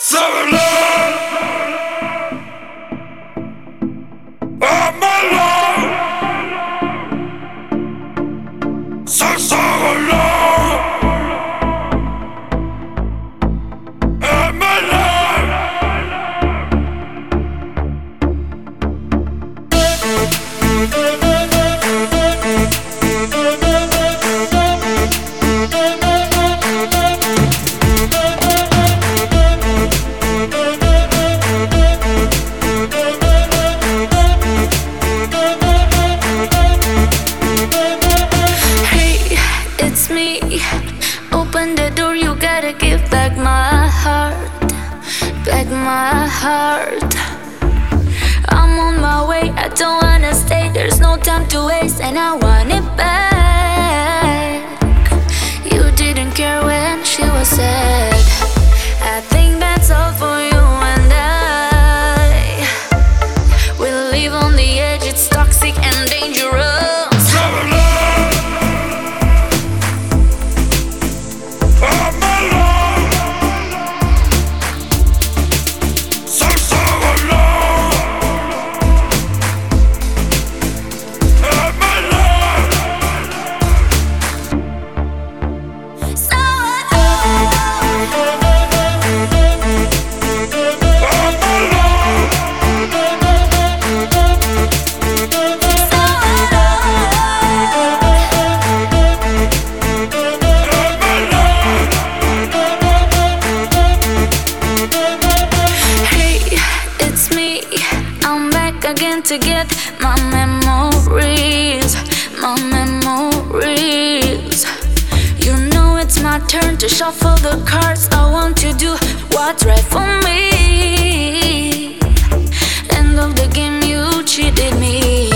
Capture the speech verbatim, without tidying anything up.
Open the door, you gotta give back my heart, back my heart. I'm on my way, I don't wanna stay, there's no time to waste, and I want it back. You didn't care when she was sad. I think that's all for you and I. We live on the edge, it's toxic and dangerous. Again to get my memories, my memories. You know it's my turn to shuffle the cards. I want to do what's right for me. End of the game, you cheated me.